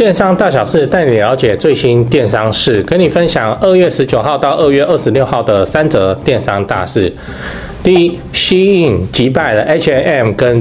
电商大小事带你了解最新电商事，跟你分享2月19号到2月26号的3则电商大事。第一，SHEIN击败了 H&M 跟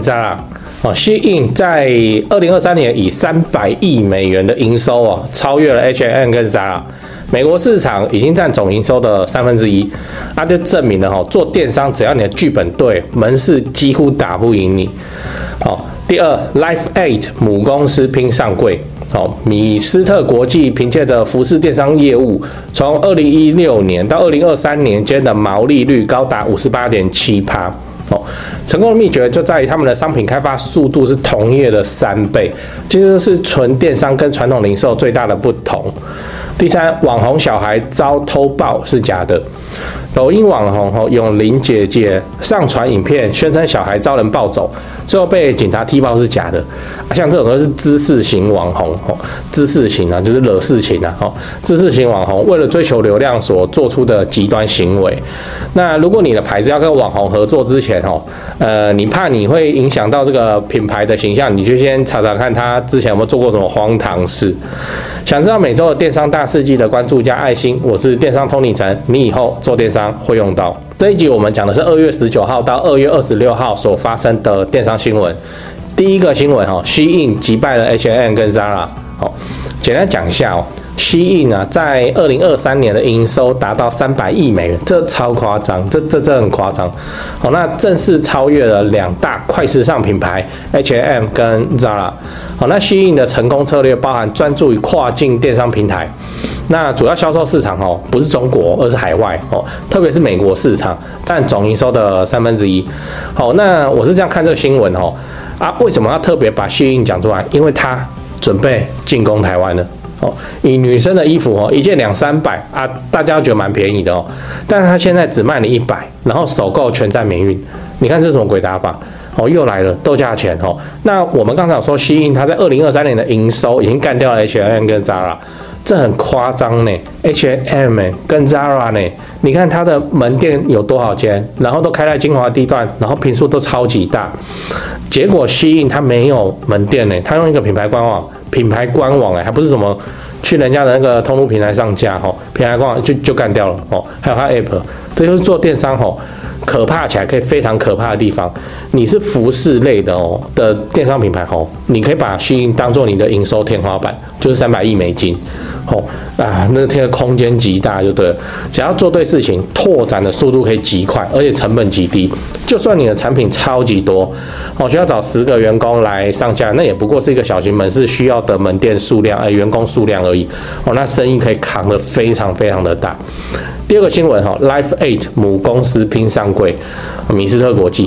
Zara。SHEIN 在2023年以300亿美元的营收超越了 H&M 跟 Zara。美国市场已经占总营收的1/3，那就证明了做电商只要你的剧本对，门市几乎打不赢你。第二 ，Life8 母公司拼上柜。米斯特国际凭借着服饰电商业务，从2016年到2023年间的毛利率高达58.7%。成功的秘诀就在于他们的商品开发速度是同业的3倍，这就是纯电商跟传统零售最大的不同。第三，网红小孩遭偷爆是假的。抖音网红永林姐姐上传影片，宣称小孩遭人抱走，最后被警察踢爆是假的。像这种都是知识型网红，知识型就是惹事情知识型网红为了追求流量所做出的极端行为。那如果你的牌子要跟网红合作之前你怕你会影响到这个品牌的形象，你就先查查看他之前有没有做过什么荒唐事。想知道每周的电商大事记得关注加爱心，我是电商Tony陈，你以后做电商会用到。这一集我们讲的是2月19号到2月26号所发生的电商新闻。第一个新闻SHEIN击败了 H&M 跟 Zara。简单讲一下SHEIN在2023年的营收达到300亿美元，这超夸张，这很夸张。那正式超越了2大快时尚品牌 H&M 跟 Zara。那SHEIN的成功策略包含专注于跨境电商平台，那主要销售市场不是中国，而是海外特别是美国市场，占总营收的1/3。那我是这样看这个新闻为什么要特别把SHEIN讲出来？因为它准备进攻台湾了。以女生的衣服一件200-300大家觉得蛮便宜的但是它现在只卖你100，然后首购全站免运。你看这是什么鬼打法？又来了，斗价钱那我们刚才有说SHEIN它在2023年的营收已经干掉了 H&M 跟 Zara， 这很夸张呢。H&M 跟 Zara 呢，你看它的门店有多少间，然后都开在精华地段，然后坪数都超级大。结果SHEIN它没有门店呢，它用一个品牌官网还不是什么去人家的那个通路平台上架品牌官网就干掉了还有它 App， 这就是做电商可怕起来可以非常可怕的地方。你是服饰类的的电商品牌你可以把SHEIN当做你的营收天花板，就是300亿美金那个空间极大就对了。只要做对事情，拓展的速度可以极快，而且成本极低。就算你的产品超级多需要找10个员工来上架，那也不过是一个小型门市需要的门店数量员工数量而已那生意可以扛得非常非常的大。第二个新闻Life8 母公司拼上柜，米斯特国际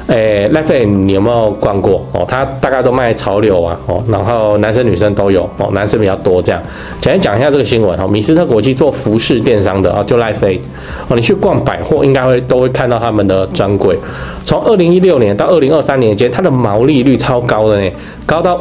Life8 你有没有逛过它大概都卖潮流然后男生女生都有男生比较多这样。简单讲一下这个新闻米斯特国际做服饰电商的就 Life8 你去逛百货应该都会看到他们的专柜。从2016年到2023年间，它的毛利率超高的呢，高到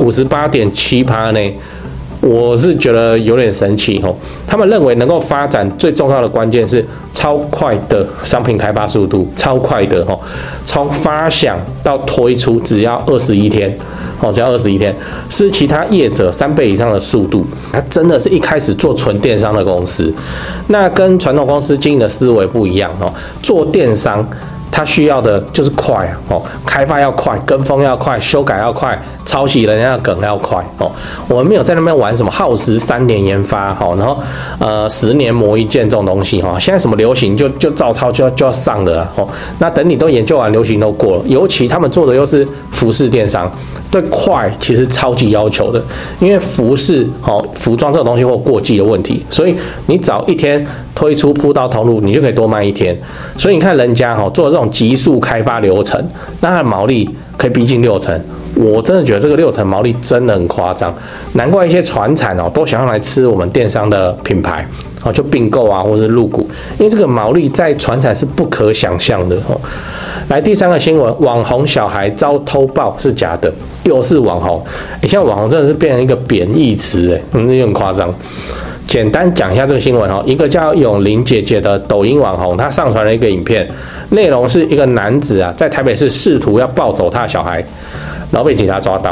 58.7%呢。我是觉得有点神奇他们认为能够发展最重要的关键是超快的商品开发速度，超快的从发想到推出只要21天只要21天，是其他业者3倍以上的速度。它真的是一开始做纯电商的公司，那跟传统公司经营的思维不一样做电商它需要的就是快开发要快，跟风要快，修改要快，抄袭人家的梗要快我们没有在那边玩什么耗时3年研发然后10年磨一剑这种东西现在什么流行就照抄就要上了那等你都研究完，流行都过了，尤其他们做的又是服饰电商，对快其实超级要求的，因为服饰服装这种东西会有过季的问题，所以你早1天推出铺到通路，你就可以多卖1天。所以你看人家做这种急速开发流程，那它的毛利可以逼近60%。我真的觉得这个60%毛利真的很夸张，难怪一些传产都想要来吃我们电商的品牌就并购或是入股，因为这个毛利在传产是不可想象的来，第三个新闻，网红小孩遭偷爆是假的，又是网红。现在网红真的是变成一个贬义词有点夸张。简单讲一下这个新闻一个叫永林姐姐的抖音网红，她上传了一个影片，内容是一个男子在台北市试图要抱走他的小孩，然后被警察抓到。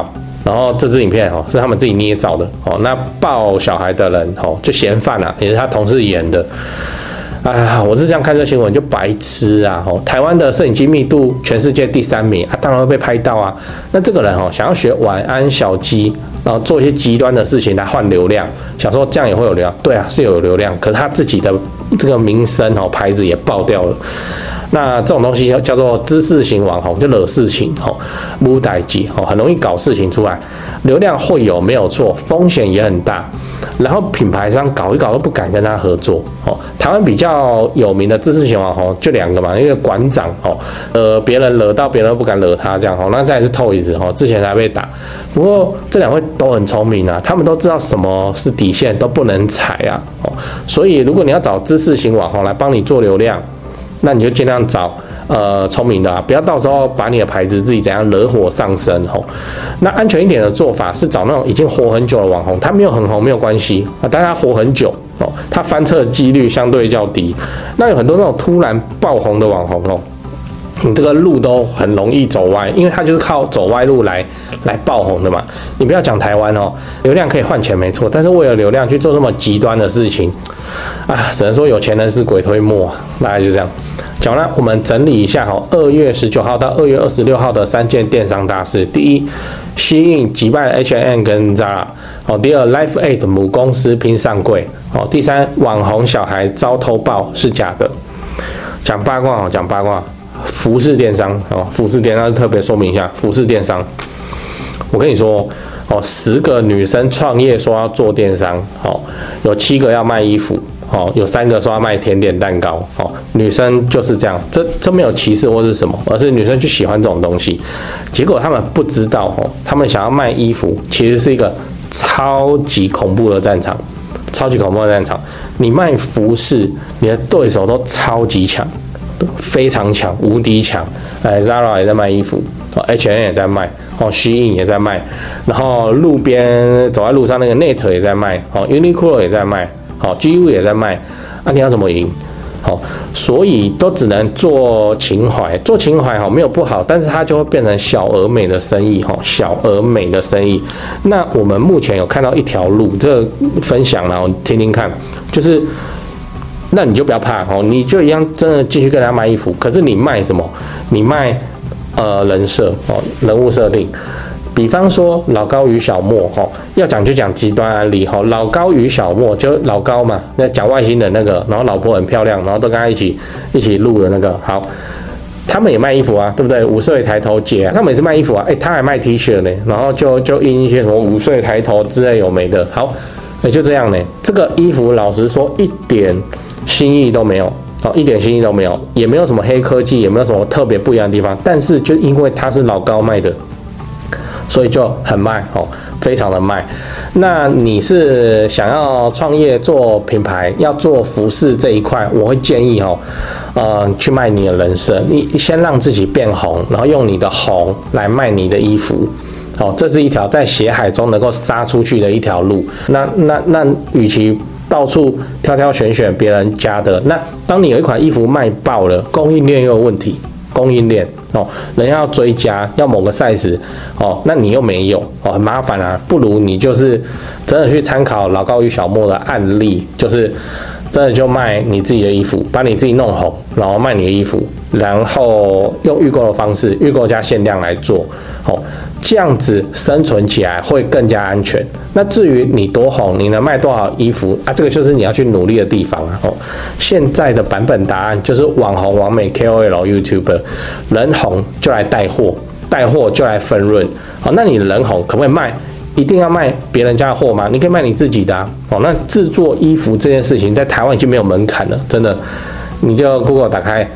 然后这支影片是他们自己捏造的那抱小孩的人就嫌犯啊，也是他同事演的。我是这样看这新闻就白痴啊！台湾的摄影机密度全世界第3名当然会被拍到啊。那这个人想要学晚安小鸡，然后做一些极端的事情来换流量，想说这样也会有流量，对啊，是有流量，可是他自己的这个名声牌子也爆掉了。那这种东西叫做知识型网红，就惹事情不代志很容易搞事情出来，流量会有没有错，风险也很大。然后品牌商搞一搞都不敢跟他合作台湾比较有名的知识型网红就2个嘛，一个馆长别人惹到别人都不敢惹他这样那再来是 Toys 之前还被打。不过这2位都很聪明啊，他们都知道什么是底线，都不能踩啊所以如果你要找知识型网红来帮你做流量，那你就尽量找聪明的不要到时候把你的牌子自己怎样惹火上身那安全一点的做法是找那种已经活很久的网红，他没有很红没有关系但他活很久他翻车的几率相对较低。那有很多那种突然爆红的网红你这个路都很容易走歪，因为他就是靠走歪路来爆红的嘛。你不要讲台湾流量可以换钱没错，但是为了流量去做这么极端的事情只能说有钱人是鬼推磨大概就这样。讲完了，我们整理一下2月19号到2月26号的3件电商大事。第一，SHEIN击败了 H&M 跟 Zara。第二 ，Life Aid 母公司拼上柜。第三，网红小孩遭偷爆是假的。讲八卦讲八卦，服饰电商服饰电商特别说明一下，服饰电商，我跟你说10个女生创业说要做电商有7个要卖衣服。有3个说要卖甜点蛋糕女生就是这样，这没有歧视或是什么，而是女生就喜欢这种东西。结果他们不知道他们想要卖衣服其实是一个超级恐怖的战场，超级恐怖的战场。你卖服饰，你的对手都超级强，非常强，无敌强。Zara 也在卖衣服H&M 也在卖SHEIN 也在卖，然后路边走在路上那个 Net 也在卖Uniqlo 也在卖GU 也在卖你要怎么赢所以都只能做情怀，做情怀没有不好，但是它就会变成小而美的生意小而美的生意。那我们目前有看到一条路，这个分享然后听听看，就是那你就不要怕你就一样真的继续跟人家卖衣服，可是你卖什么？你卖人设人物设定。比方说老高与小莫要讲就讲极端案例老高与小莫就老高嘛，那讲外星人那个，然后老婆很漂亮，然后都跟他一起录的那个。好，他们也卖衣服啊，对不对？5岁抬头姐他们也是卖衣服啊，他还卖 T 恤呢，然后就印一些什么5岁抬头之类有没的。好，就这样呢。这个衣服老实说一点新意都没有一点新意都没有，也没有什么黑科技，也没有什么特别不一样的地方，但是就因为它是老高卖的，所以就很卖非常的卖。那你是想要创业做品牌，要做服饰这一块，我会建议去卖你的人设，你先让自己变红，然后用你的红来卖你的衣服。这是一条在血海中能够杀出去的一条路。那与其到处挑选别人家的，那当你有一款衣服卖爆了，供应链又有问题，供应链人家要追加，要某个 size 那你又没有很麻烦啊。不如你就是真的去参考老高与小莫的案例，就是真的就卖你自己的衣服，把你自己弄红，然后卖你的衣服，然后用预购的方式，预购加限量来做这样子生存起来会更加安全。那至于你多红，你能卖多少衣服这个就是你要去努力的地方现在的版本答案就是网红、网美、KOL、YouTuber， 人红就来带货，带货就来分润那你人红可不可以卖？一定要卖别人家的货吗？你可以卖你自己的那制作衣服这件事情在台湾已经没有门槛了，真的，你就 Google 打开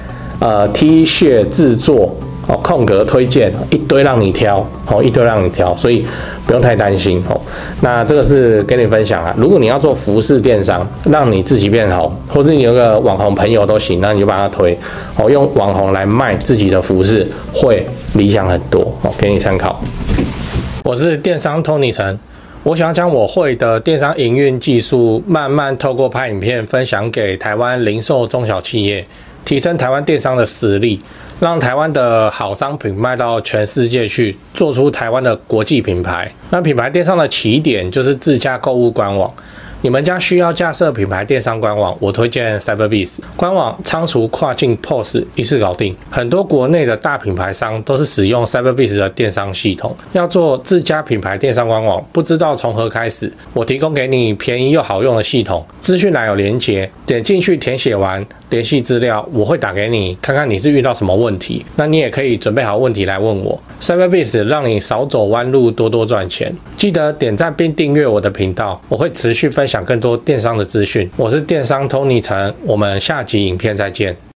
T 恤制作空格推荐，一堆让你挑一堆让你挑，所以不用太担心那这个是跟你分享如果你要做服饰电商，让你自己变红，或者你有个网红朋友都行，那你就把它推用网红来卖自己的服饰，会理想很多给你参考。我是电商 Tony 陈，我想将我会的电商营运技术，慢慢透过拍影片分享给台湾零售中小企业，提升台湾电商的实力， 让台湾的好商品卖到全世界去，做出台湾的国际品牌。那品牌电商的起点就是自家购物官网。你们家需要架设品牌电商官网，我推荐 Cyberbiz 官网，仓储、跨境 POS 一次搞定。很多国内的大品牌商都是使用 Cyberbiz 的电商系统。要做自家品牌电商官网，不知道从何开始？我提供给你便宜又好用的系统，资讯栏有连结，点进去填写完联系资料，我会打给你，看看你是遇到什么问题。那你也可以准备好问题来问我。Cyberbiz 让你少走弯路，多多赚钱。记得点赞并订阅我的频道，我会持续分享更多电商的资讯。我是电商 Tony 陈，我们下集影片再见。